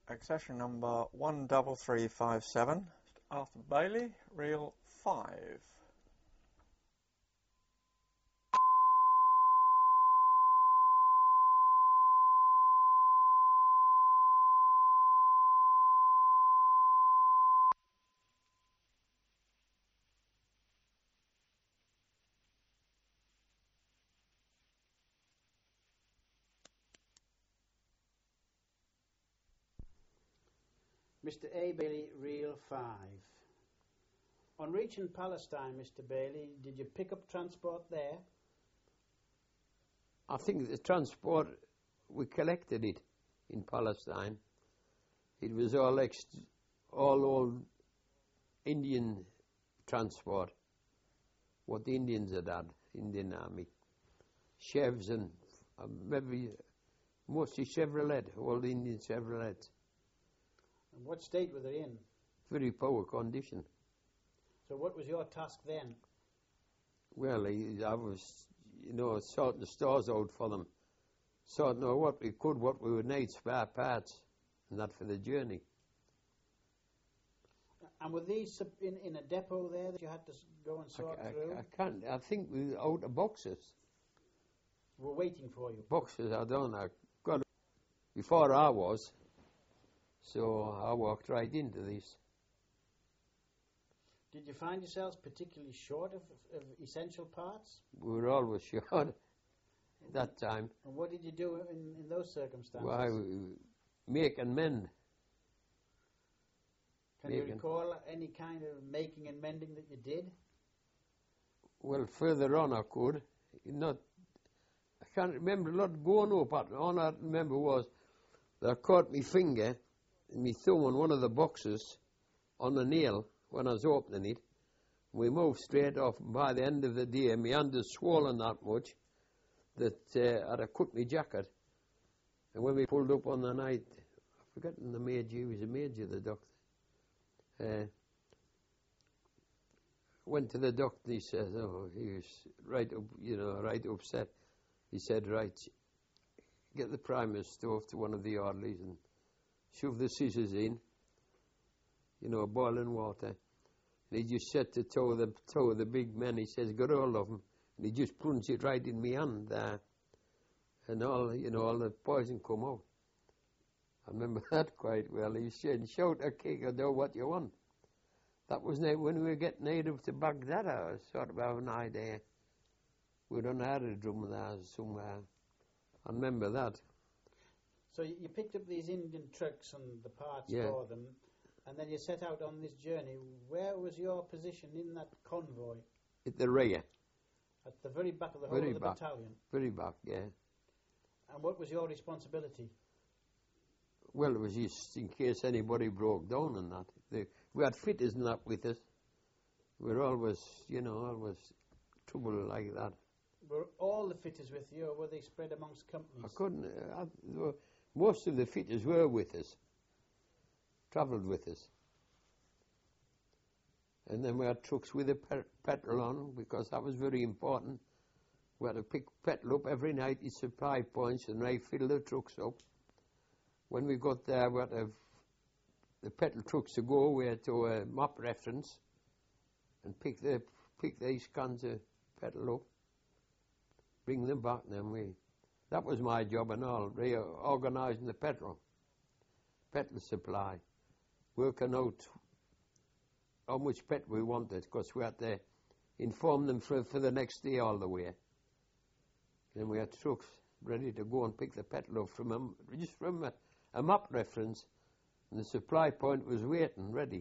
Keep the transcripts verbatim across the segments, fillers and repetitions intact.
Accession number one double three five seven, Arthur Bailey, reel five. Mister A. Bailey, reel five. On reaching Palestine, Mister Bailey, did you pick up transport there? I think the transport, we collected it in Palestine. It was all ex, all old Indian transport, what the Indians had had, Indian Army. Chevs and uh, maybe mostly Chevrolet, all the Indian Chevrolets. And what state were they in? Very poor condition. So what was your task then? Well, I, I was, you know, sorting the stores out for them, sorting out what we could, what we would need, spare parts, and that for the journey. And were these in, in a depot there that you had to go and sort I, I, through? I can't, I think we were out of boxes. We're waiting for you. Boxes, I don't know. Got before I was, so I walked right into this. Did you find yourselves particularly short of, of essential parts? We were always short at that time. And what did you do in, in those circumstances? Why, we make and mend. Can you recall any kind of making and mending that you did? Well, further on I could. Not, I can't remember a lot going up, but all I remember was that I caught my finger and my thumb on one of the boxes on a nail when I was opening it. We moved straight off, and by the end of the day, my hand was swollen that much that uh, I'd have cut my jacket. And when we pulled up on the night, I've forgotten the major, he was a major, the doctor. Uh, went to the doctor and he says, oh, he was right up, you know, right upset. He said, right, get the primer stove to one of the orderlies and shove the scissors in, you know, boiling water. And he just set the toe of the toe of the big man. He says, got hold of him. And he just plunged it right in my hand there. And all, you know, all the poison come out. I remember that quite well. He said, shout a kick or do what you want. That was when we were getting native to Baghdad. I was sort of have an idea. We were on aerodrome there somewhere. I remember that. So you picked up these Indian trucks and the parts yeah. for them, and then you set out on this journey. Where was your position in that convoy? At the rear. At the very back of the whole very of the back. battalion? Very back, yeah. And what was your responsibility? Well, it was just in case anybody broke down and that. They, we had fitters and that with us. We were always, you know, always trouble like that. Were all the fitters with you, or were they spread amongst companies? I couldn't. Uh, I, most of the fitters were with us, travelled with us. And then we had trucks with the pe petrol on, because that was very important. We had to pick petrol up every night at supply points and refill the trucks up. When we got there, we had to have the petrol trucks to go away to a map reference and pick the pick these cans of petrol up, bring them back, and then we. That was my job and all, reorganising the petrol, petrol supply, working out how much petrol we wanted, because we had to inform them for, for the next day all the way. Then we had trucks ready to go and pick the petrol up from a, just from a, a map reference, and the supply point was waiting, ready.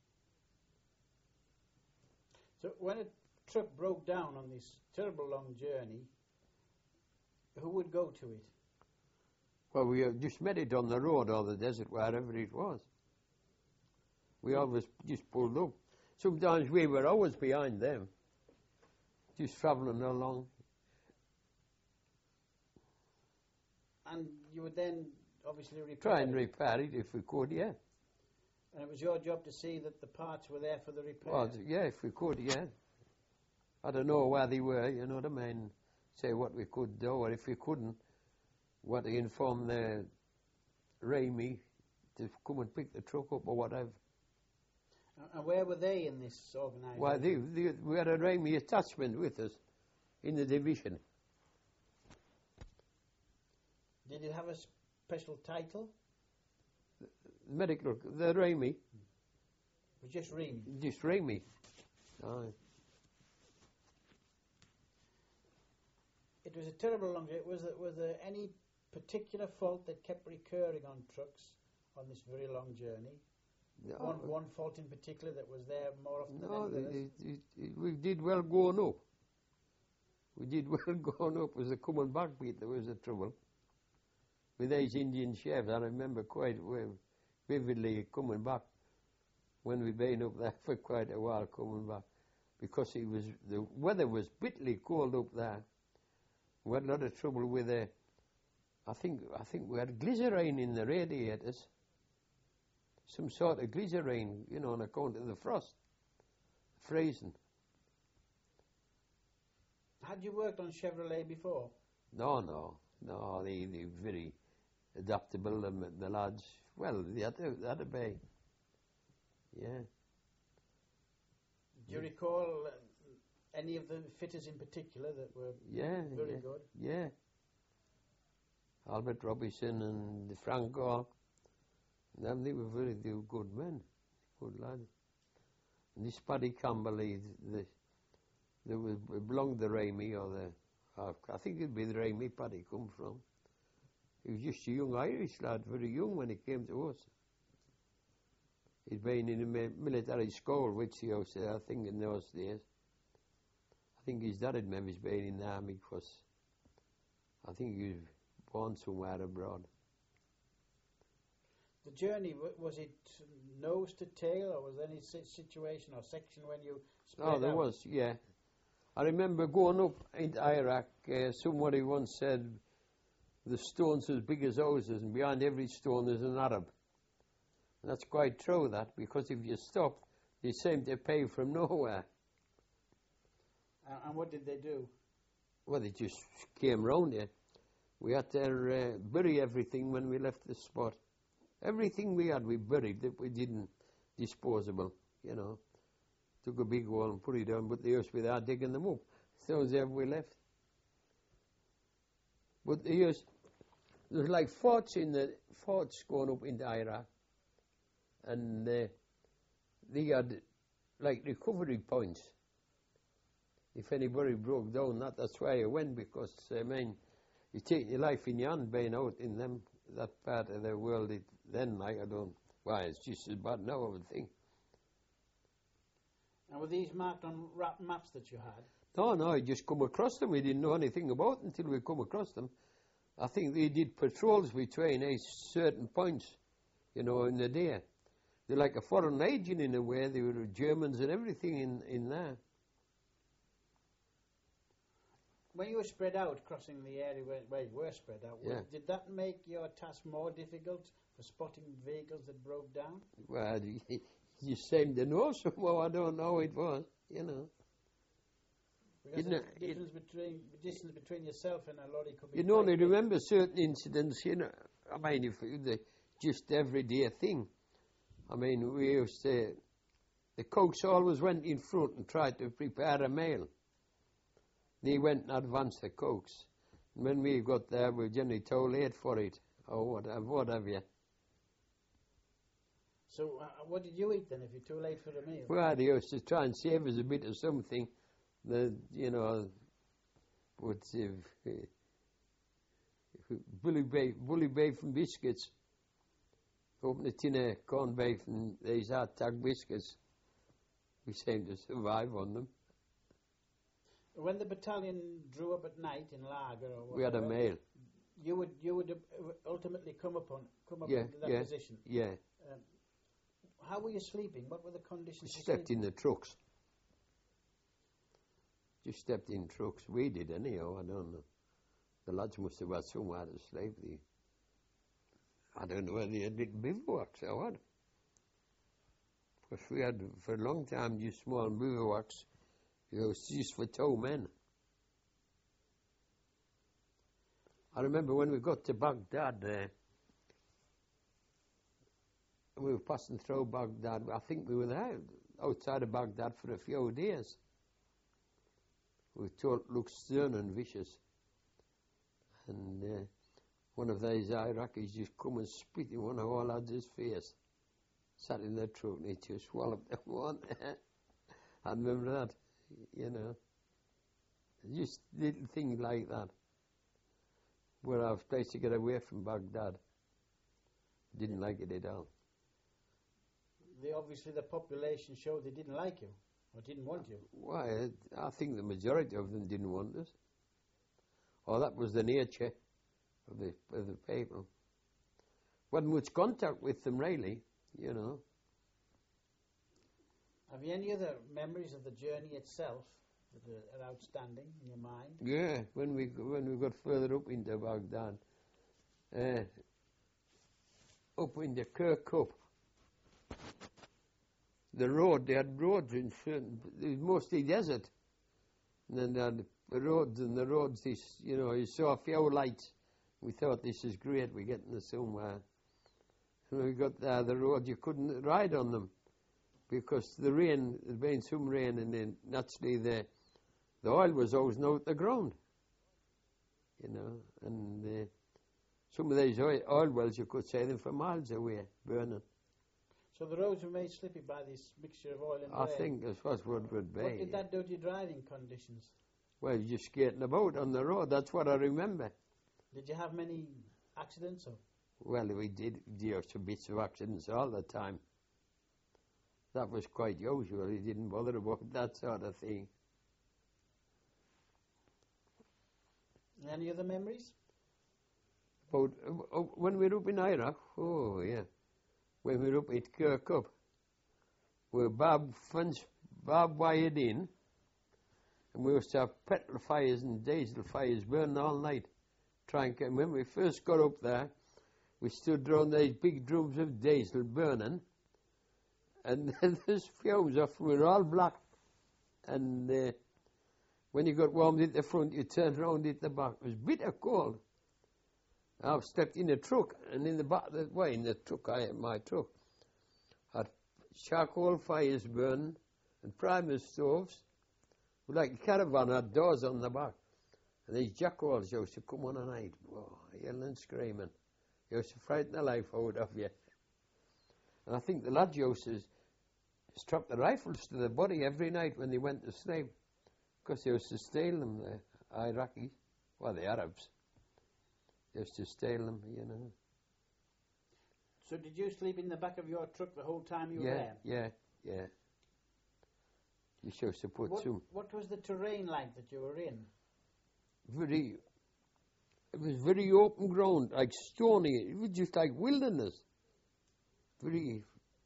So when a truck broke down on this terrible long journey, who would go to it? Well, we uh, just met it on the road or the desert, wherever it was. We always just pulled up. Sometimes we were always behind them, just travelling along. And you would then obviously repair Try and it. repair it if we could, yeah. And it was your job to see that the parts were there for the repair? Well, yeah, if we could, yeah. I don't know where they were, you know what I mean? Say what we could do, or if we couldn't, what to inform the Ramy to come and pick the truck up or whatever. And, and where were they in this organisation? Well, they, they, we had a Ramey attachment with us in the division. Did it have a special title? Medical, the Ramey. It was just Ream. Just Ramey. Aye. It was a terrible long journey. Was there, was there any particular fault that kept recurring on trucks on this very long journey? No, One, one fault in particular that was there more often no, than others? it, it, it, we did well going up. We did well going up. It was the coming back bit that was the trouble. With these Indian chefs, I remember quite well, vividly coming back when we'd been up there for quite a while coming back, because it was the weather was bitterly cold up there. We had a lot of trouble with the. I think I think we had glycerine in the radiators. Some sort of glycerine, you know, on account of the frost, freezing. Had you worked on Chevrolet before? No, no, no. They they very adaptable. The, the lads. Well, they had to, they had to be. Yeah. Do you recall uh, any of the fitters in particular that were Yeah, very yeah, good? yeah. Albert Robinson and Frank Gall. Them, they were very they were good men, good lads. And this Paddy Campbell, he, the, there was belonged to the Ramey or the, uh, I think it'd be the Ramey Paddy come from. He was just a young Irish lad, very young when he came to us. He'd been in a military school, which he was, I think, in those days. I think his dad had maybe been in the army, because I think he was born somewhere abroad. The journey, w- was it nose to tail, or was there any si- situation or section when you spread Oh, there out? was, yeah. I remember going up into Iraq, uh, somebody once said the stone's as big as houses, and behind every stone there's an Arab. And that's quite true, that, because if you stop, they seem to pay from nowhere. Uh, and what did they do? Well, they just came round here. We had to uh, bury everything when we left the spot. Everything we had, we buried that we didn't disposable, you know. Took a big hole and put it down, but they used without digging them up. So there we left. But they used, there's like forts in the forts going up into Iraq, and uh, they had like recovery points. If anybody broke down, that that's why I went, because I mean, you take your life in your hand being out in them that part of the world. It, then like I don't, why it's just as bad now, I would think. And were these marked on ra- maps that you had? No, no, I just come across them. We didn't know anything about them until we come across them. I think they did patrols between a certain points, you know, in the day. They're like a foreign legion in a way. They were Germans and everything in, in there. When you were spread out, crossing the area where, where you were spread out, Yeah. was, did that make your task more difficult for spotting vehicles that broke down? Well, you, you seem to know somehow. I don't know how it was, you know. Because You know, the difference between the distance between yourself and a lorry could be. You quite only big. remember certain incidents, you know. I mean, if it was a just everyday thing. I mean, we used to, the cooks always went in front and tried to prepare a meal. They went in advance, the cooks. And when we got there, we were generally too late for it, or whatever, what have you. So, uh, what did you eat then if you're too late for the meal? Well, they used to try and save us a bit of something, the, you know, what's it, uh, bully beef, bully beef and biscuits. Open a tin of corned beef and these hard-tack biscuits. We seemed to survive on them. When the battalion drew up at night in Lager or whatever, We had a meal. You would you would uh, ultimately come up on come up Yeah, into that yeah, position. yeah. Um, how were you sleeping? What were the We conditions? for slept sleeping? in the trucks. Just slept in trucks. We did anyhow, I don't know. The lads must have had somewhere to sleep. They, I don't know whether they had little bivouacs or what. Because we had, for a long time, just small bivouacs. You know, just for two men. I remember when we got to Baghdad, uh, we were passing through Baghdad. I think we were there outside of Baghdad for a few days. We were told it looked stern and vicious. And uh, one of these Iraqis just come and spit in one of our lads' face. Sat in the truck and he just swallowed them one. I remember that, you know. Just little things like that. Where I was placed to get away from Baghdad. Didn't like it at all. They obviously, the population showed they didn't like you, or didn't want you. Why, I think the majority of them didn't want us. Or that was the nature of the, of the people. Wasn't much contact with them, really, you know. Have you any other memories of the journey itself that are, are outstanding in your mind? Yeah, when we when we got further up into Baghdad, uh, up in the Kirkuk, the road, they had roads in certain, it was mostly desert. And then they had the roads and the roads, this, you know, you saw a few lights. We thought, this is great, we're getting there somewhere. And when we got there, the road, you couldn't ride on them because the rain, there'd been some rain, and then naturally the, the oil was always out the ground, you know. And uh, some of these oil, oil wells, you could see them for miles away, burning. So the roads were made slippy by this mixture of oil and I rain. think that's what it would be. What did that do to your driving conditions? Well, you're just skating about on the road, that's what I remember. Did you have many accidents? Or? Well, we did deal some bits of accidents all the time. That was quite usual. He didn't bother about that sort of thing. Any other memories? But uh, uh, when we were up in Iraq, oh yeah, when we were up at Kirkuk, where Bob fence, Bob wired in, and we used to have petrol fires and diesel fires burning all night. Trying to, when we first got up there, we stood around these big drums of diesel burning, and then there's fumes off, we were all black. And uh, when you got warmed at the front, you turned around at the back. It was bitter cold. I slept in a truck, and in the back of the way, in the truck, I had my truck, had charcoal fires burning and primer stoves. Like a caravan, had doors on the back. And these jackals used to come on at night, oh, yelling and screaming. They used to frighten the life out of you. And I think the lads used to strap the rifles to the body every night when they went to sleep, because they used to steal them, the Iraqis, well, the Arabs. They used to steal them, you know. So did you sleep in the back of your truck the whole time you yeah, were there? Yeah, yeah. You used to put what, some... What was the terrain like that you were in? Very... It was very open ground, like stony. It was just like wilderness. Very...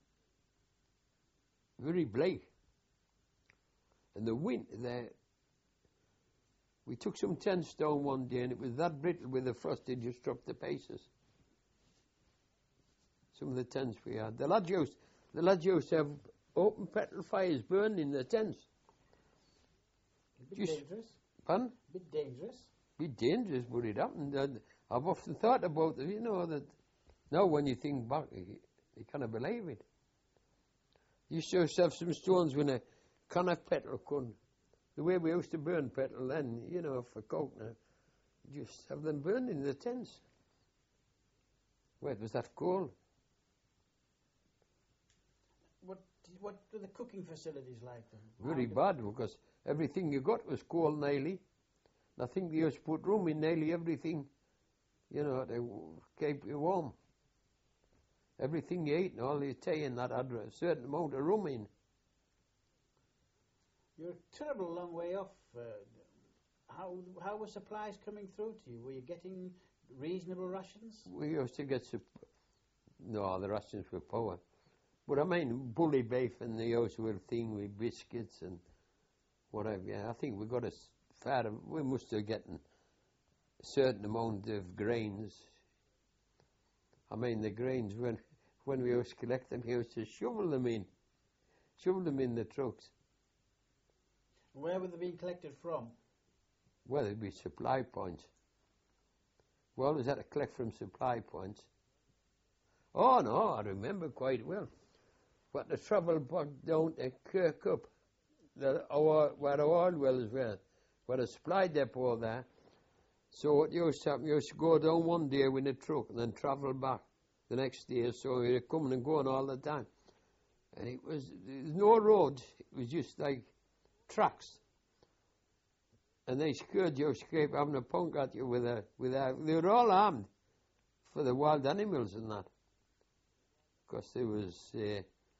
Very bleak. And the wind, the... We took some tents down one day, and it was that brittle with the frost, it just dropped to pieces. Some of the tents we had. The lads used, the lads used to have open petrol fires burning in the tents. A bit just, dangerous. Pardon? A bit dangerous. Bit dangerous, but it happened. And I've often thought about it, you know, that now when you think back, you, you can't believe it. You used to have some stones when a can of petrol couldn't. The way we used to burn petrol then, you know, for coke now, just have them burned in the tents. Where it was that cold. What what were the cooking facilities like then? Very bad, because everything you got was cold nearly. I think they used to put room in nearly everything, you know, to keep you warm. Everything you eat and all your tea and that had a certain amount of room in. You're a terrible long way off. Uh, how how were supplies coming through to you? Were you getting reasonable rations? We used to get, sup- no, the rations were poor. But I mean, bully beef and the usual thing with biscuits and whatever. Yeah, I think we got a fair, we must have gotten a certain amount of grains. I mean, the grains, when when we used to collect them, we used to shovel them in, shovel them in the trucks. Where were they being collected from? Well, it'd be supply points. We always had to collect from supply points. Oh, no, I remember quite well. But the travel back down to Kirkup, the, our, where the oil wells were, where the supply depot there. So what used to happen, you used to go down one day with a truck and then travel back the next day. So you're coming and going all the time. And it was, there was no road, it was just like tracks. And they scared you, keep having a punk at you with a, with a, they were all armed for the wild animals and that. Because there was, uh,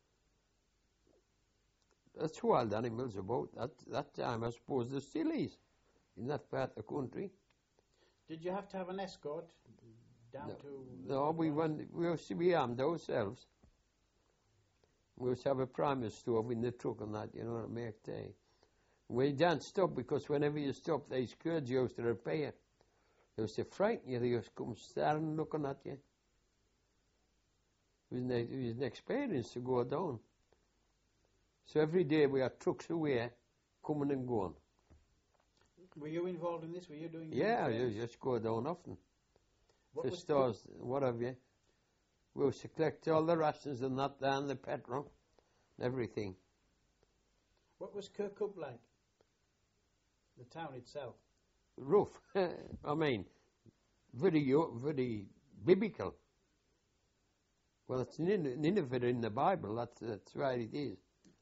that's wild animals about that, that time, I suppose there still is in that part of the country. Did you have to have an escort down No, to... no we went, we used to be armed ourselves. We used to have a primer stove in the truck and that, you know, to make tea. We didn't stop because whenever you stopped, they scared you used to repair. They used to frighten you, they used to come staring, looking at you. It was, an, it was an experience to go down. So every day we had trucks away, coming and going. Were you involved in this? Were you doing... Yeah, you just go down often. What For was stores, what have you. We used to collect all the rations and that down the petrol, everything. What was Kirkup like? The town itself. Rough. I mean, very, very biblical. Well, it's Nineveh in the Bible. That's that's where it is.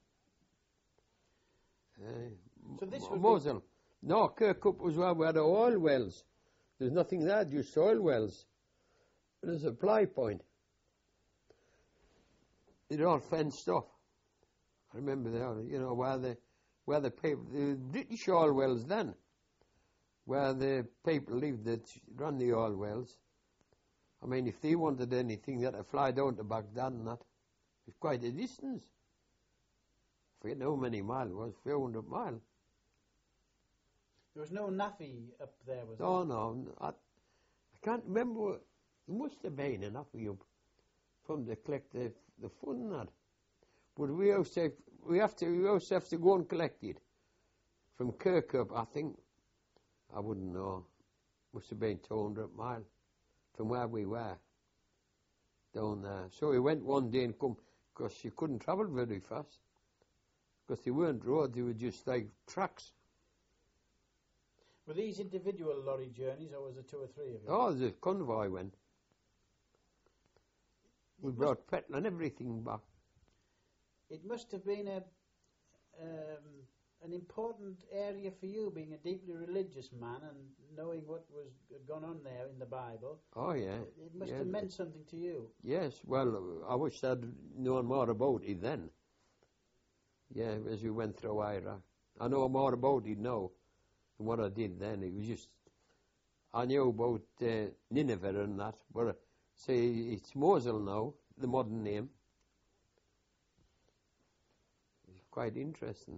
Uh, So this M- would be- Mosul. No, Kirkup was where, where the oil wells. There's nothing there, just oil wells. There's a supply point. They're all fenced off. I remember that, you know, where the where the people, the British oil wells then, where the people lived that run the oil wells. I mean, if they wanted anything, they had to fly down to Baghdad and that. It's quite a distance. I forget how many miles it was, four hundred miles. There was no Nafi up there, was No, there? no, I, I can't remember. What, there must have been enough of you from to collect the, the fun and that. But we also we have to we also have to go and collect it from Kirkup. I think I wouldn't know. Must have been two hundred miles from where we were down there. So we went one day and come because you couldn't travel very fast because they weren't roads; they were just like tracks. Were these individual lorry journeys, or was there two or three of you? Oh, the convoy went. We brought petrol and everything back. It must have been a um, an important area for you, being a deeply religious man and knowing what was gone on there in the Bible. Oh yeah. It must yeah. have meant something to you. Yes, well, I wish I'd known more about it then. Yeah, as we went through Iraq. I know more about it now than what I did then. It was just, I knew about uh, Nineveh and that, but uh, say it's Mosul now, the modern name. It's quite interesting.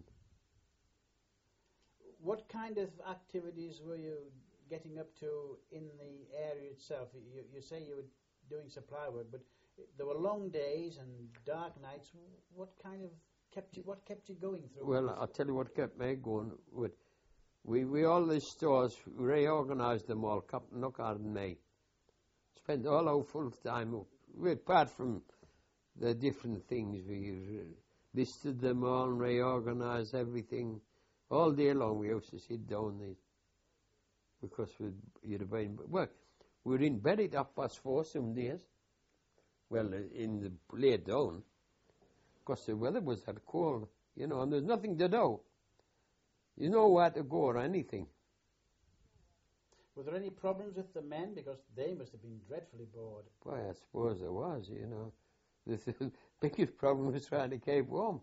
What kind of activities were you getting up to in the area itself? You, you say you were doing supply work, but there were long days and dark nights. What kind of kept you? What kept you going through? Well, I'll tell you what kept me going. With we we all these stores reorganised them all. Captain Lockhart and me spent all our full time. We, apart from the different things, we listed them all, and reorganised everything. All day long we used to sit down there because we'd, you'd have been, well, we were in bed at half past four some days. Well, in the late down, because the weather was that cold, you know, and there's nothing to do. You know where to go or anything. Were there any problems with the men? Because they must have been dreadfully bored. Why, I suppose there was, you know. The biggest problem was trying to keep warm.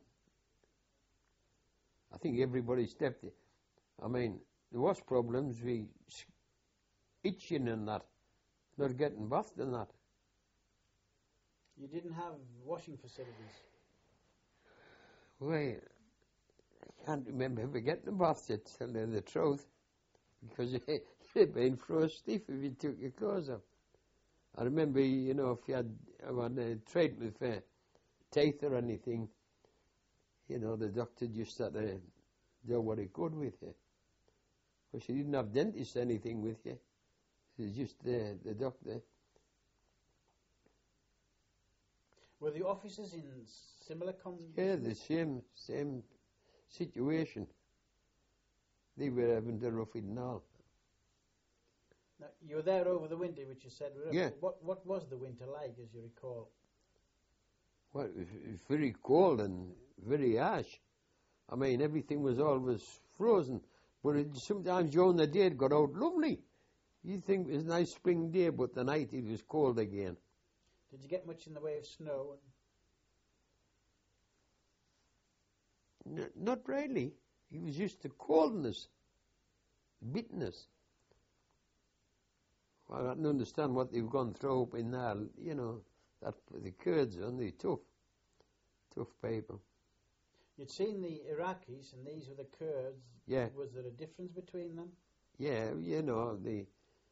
I think everybody stepped it. I mean, there was problems with itching and that, not getting bathed and that. You didn't have washing facilities. Well, I can't remember ever getting a bath, to tell you the truth, because you'd been frozen stiff if you took your clothes off. I remember, you know, if you had on a treatment for teeth or anything, you know, the doctor just had to do what he could with you. Because you didn't have dentist anything with you. It was just the, the doctor. Were the officers in similar conditions? Yeah, the same, same situation. They were having to rough it and all. Now, you were there over the winter, which you said. Yeah. What, what was the winter like, as you recall? Well, it was, it was very cold and very harsh. I mean, everything was always frozen. But it, sometimes during the day it got out lovely. You think it was a nice spring day, but the night it was cold again. Did you get much in the way of snow? N- not really. It was just the coldness, bitterness. I don't understand what they've gone through up in there. You know, that the Kurds, aren't they? Tough, tough people. You'd seen the Iraqis, and these were the Kurds. Yeah. Was there a difference between them? Yeah, you know, the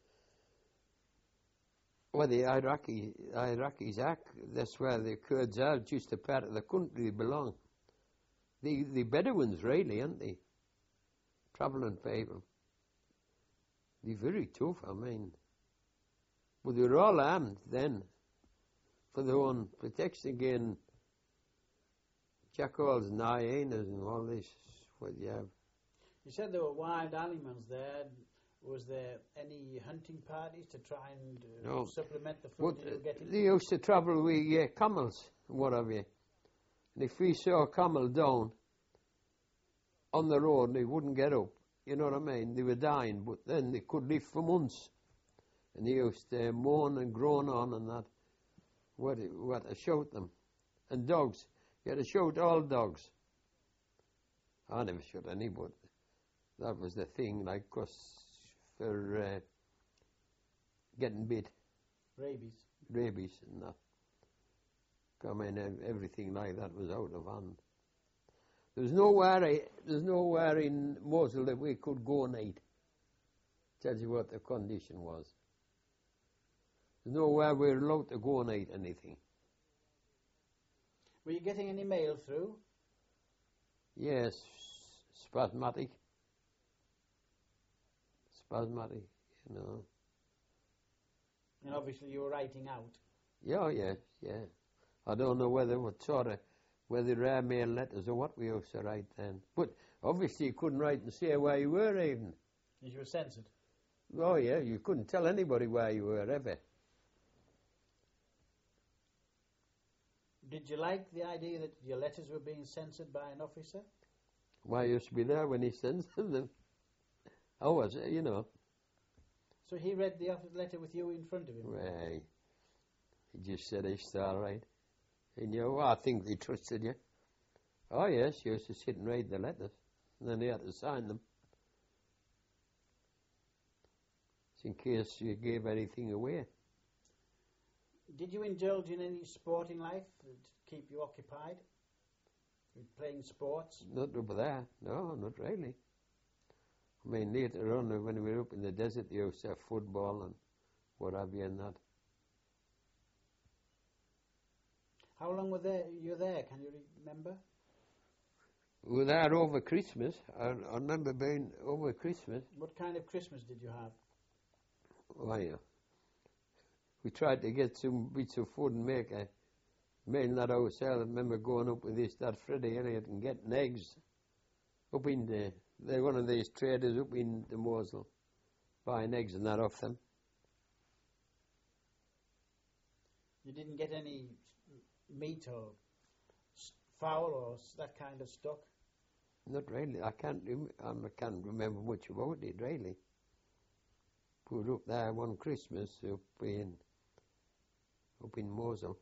well, the Iraqi Iraqis act. That's where the Kurds are. Just a part of the country they belong. The the Bedouins, really, aren't they? Travelling people. They're very tough. I mean, but they were all armed then for their own protection again. Jackals and hyenas and all this. What you have. You said there were wild animals there. Was there any hunting parties to try and uh, No. supplement the food But you were uh, getting? they used to travel with uh, camels and what have you. And if we saw a camel down on the road, they wouldn't get up. You know what I mean? They were dying, but then they could live for months. And they used to moan and groan on and that. What, what to shout them. And dogs. You had to shout all dogs. I never shot any, but that was the thing, like, 'cause for uh, getting bit. Rabies. Rabies and that. I mean, ev- everything like that was out of hand. There's nowhere, I, there's nowhere in Mosul that we could go and eat. Tells you what the condition was. There's nowhere we were allowed to go and eat anything. Were you getting any mail through? Yes, spasmodic. Spasmodic, you know. And obviously you were writing out. Yeah, yeah, yeah. I don't know whether what sort of, whether rare mail letters or what we used to write then. But obviously you couldn't write and say where you were even. As you were censored. Oh yeah, you couldn't tell anybody where you were ever. Did you like the idea that your letters were being censored by an officer? Why, I used to be there when he sends them. I was, uh, you know. So he read the officer letter with you in front of him? Right. He just said it's all right. And you know, I think they trusted you. Oh yes, you used to sit and read the letters. And then they had to sign them. It's in case you gave anything away. Did you indulge in any sporting life to keep you occupied? With playing sports? Not over there. No, not really. I mean, later on, when we were up in the desert, they used to have football and what have you and that. How long were there, you there? Can you remember? We were there over Christmas. I, I remember being over Christmas. What kind of Christmas did you have? Why, uh, we tried to get some bits of food and make a meal that ourselves. I remember going up with this, that Freddie Elliott and getting eggs up in the, they're one of these traders up in the Mosul, buying eggs and that off them. You didn't get any meat or s- fowl or s- that kind of stock? Not really. I can't. Rem- I can't remember much about it really. We were up there one Christmas up in up in Mosul.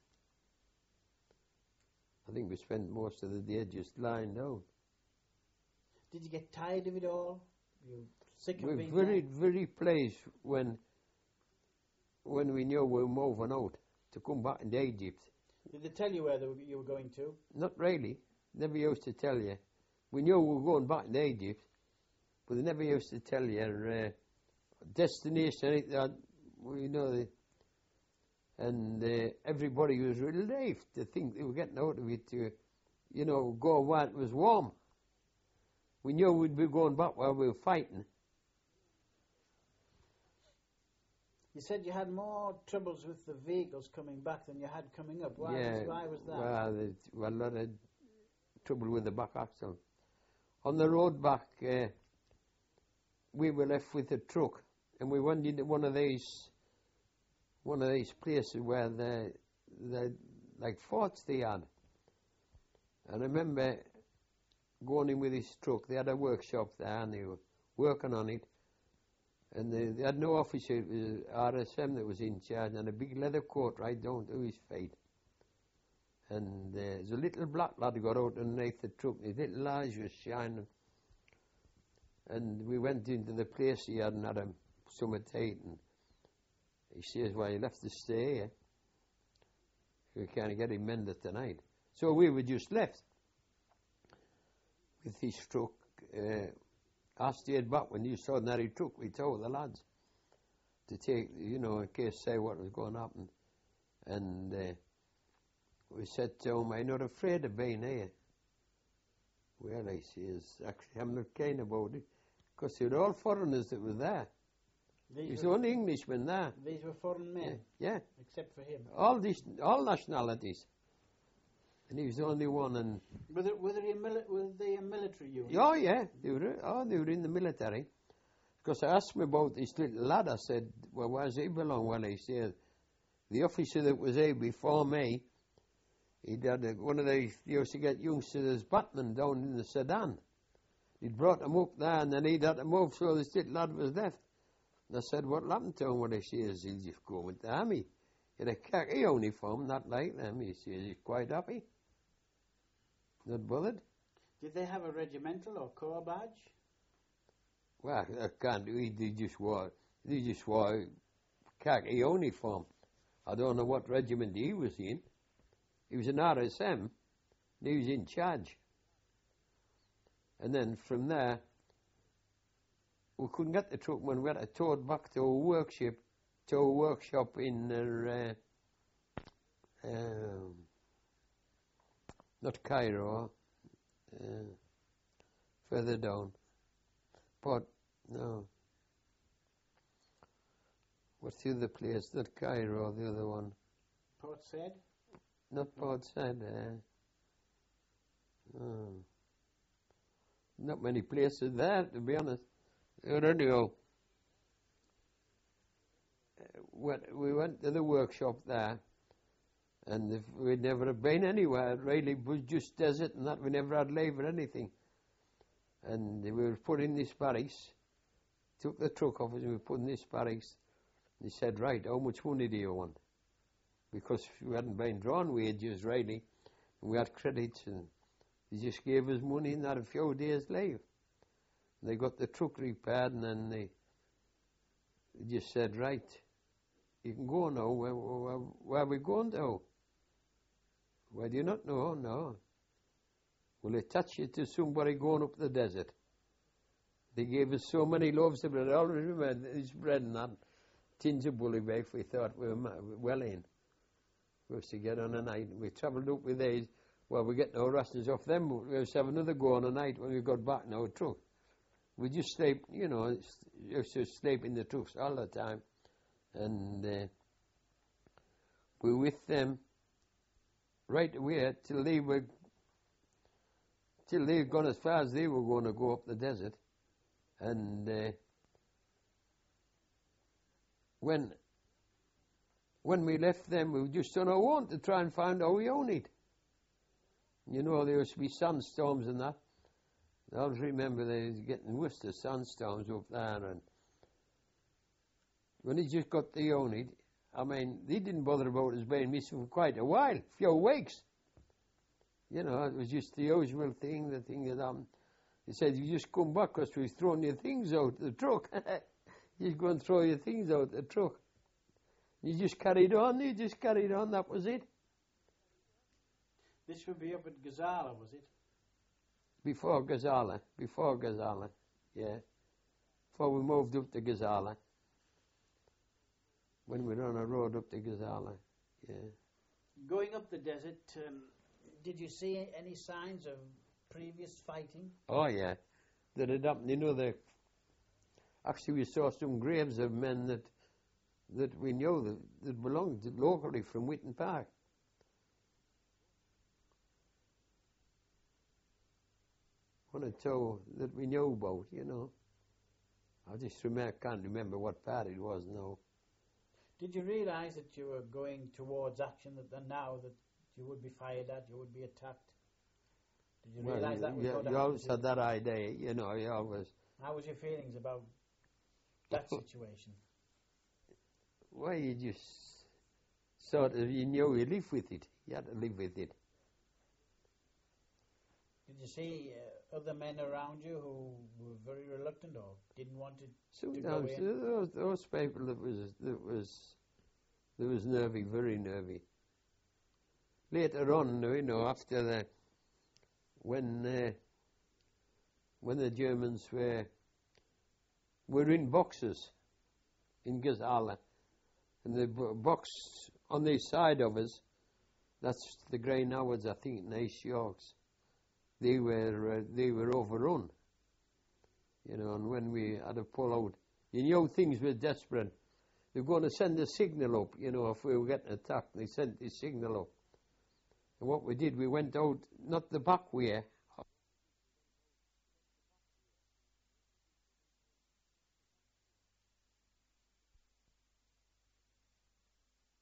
I think we spent most of the day just lying down. Did you get tired of it all? You sick of We were being very, there? very pleased when when we knew we were moving out to come back into Egypt. Did they tell you where they were, you were going to? Not really. Never used to tell you. We knew we were going back into Egypt, but they never used to tell you uh, destination. Anything that we know. The, and uh, everybody was relieved to think they were getting out of it to, you know, go where it was warm. We knew we'd be going back where we were fighting. You said you had more troubles with the vehicles coming back than you had coming up. Why, yeah, was, why was that? Well, there's well, a lot of trouble with the back axle. On the road back, uh, we were left with a truck, and we went into one of these, one of these places where the, the like forts they had. And I remember going in with this truck. They had a workshop there, and they were working on it. And they, they had no officer. It was R S M that was in charge, and a big leather coat right down to his feet. And uh, there's a little black lad got out underneath the truck. His little eyes was shining. And we went into the place he had and had a summer tea. And he says, well, you'll have to stay here. We can't get him mended tonight. So we were just left with his truck. Uh, I stayed back when you saw that he took. We told the lads to take, you know, in case say what was going to happen. And uh, we said to him, I'm not afraid of being here. Well, he says, actually, I'm not keen about it, because they were all foreigners that were there. There's the only Englishman there. These were foreign men? Yeah. yeah. Except for him? All these, all nationalities. And he was the only one. And were they, were they, a, mili- were they a military unit? Oh, yeah. They were, oh, they were in the military. Because I asked him about this little lad. I said, well, where does he belong? Well, he said, the officer that was here before me, he'd had a, one of these, he used to get youngsters as batmen down in the Sudan. He'd brought them up there, and then he'd had to move, so this little lad was left. And I said, what happened to him? Well, he says, he'll just go with the army. In a khaki uniform, not like them. He says, he's quite happy. Not bothered. Did they have a regimental or corps badge? Well, I can't do it. They just wore, they just wore a khaki uniform. I don't know what regiment he was in. He was an R S M, and he was in charge. And then from there, we couldn't get the truck when we had to tow it back to a workshop, to a workshop in, uh, um, not Cairo, uh, further down. Port, no. What's the other place? Not Cairo, the other one. Port Said? Not Port Said. Uh, no. Not many places there, to be honest. But anyhow, we went to the workshop there, and if we'd never have been anywhere. It really was just desert and that. We never had leave or anything. And we were put in this barracks, took the truck off us, and we were put in this barracks. He said, right, how much money do you want? Because we hadn't been drawn wages, really, and we had credits, and they just gave us money and had a few days leave. And they got the truck repaired, and then they, they just said, right, you can go now. Where, where, where are we going to? Well, do you not know? No. Will attach you to somebody going up the desert? They gave us so many loaves of bread. I always remember this bread and that tins of bully beef. We thought we were well in. We used to get on a night. We travelled up with these. Well, we get no rations off them. We used to have another go on a night when we got back in our truck. We just sleep, you know, used to sleep in the trucks all the time. And uh, we were with them right away till they were, till they had gone as far as they were going to go up the desert. And uh, when when we left them, we were just on our own to try and find our unit. You know, there used to be sandstorms and that. I always remember they was getting Worcester sandstorms up there, and when he just got the unit, I mean, they didn't bother about us being missing for quite a while, a few weeks. You know, it was just the usual thing, the thing that happened. He said, you just come back because we've thrown your things out the truck. You just go and throw your things out the truck. You just carried on, you just carried on, that was it. This would be up at Gazala, was it? Before Gazala, before Gazala, yeah. Before we moved up to Gazala. When we were on a road up to Gazala, yeah. Going up the desert, um, did you see any signs of previous fighting? Oh, yeah. That had happened, you know, the, actually we saw some graves of men that that we know that, that belonged locally from Witton Park. One or two that we knew about, you know. I just remember, can't remember what part it was now. Did you realise that you were going towards action, that that now that you would be fired at, you would be attacked? Did you Well, realise that was you, going to you happen? always to had you? that idea, you know, you always... How was your feelings about that situation? Well, you just sort of, you knew you live with it. You had to live with it. Did you see uh, other men around you who were very reluctant or didn't want to, to go Sometimes in? those, those people that was, that was, that was nervy, very nervy. Later on, you know, after the, when, uh, when the Germans were, were in boxes in Gazala, and the bo- box on the side of us, that's the Grey Howards, I think, in East Yorks. They were uh, they were overrun, you know. And when we had to pull out, you know, things were desperate. They were going to send a signal up, you know, if we were getting attacked. They sent the signal up, and what we did, we went out, not the back way,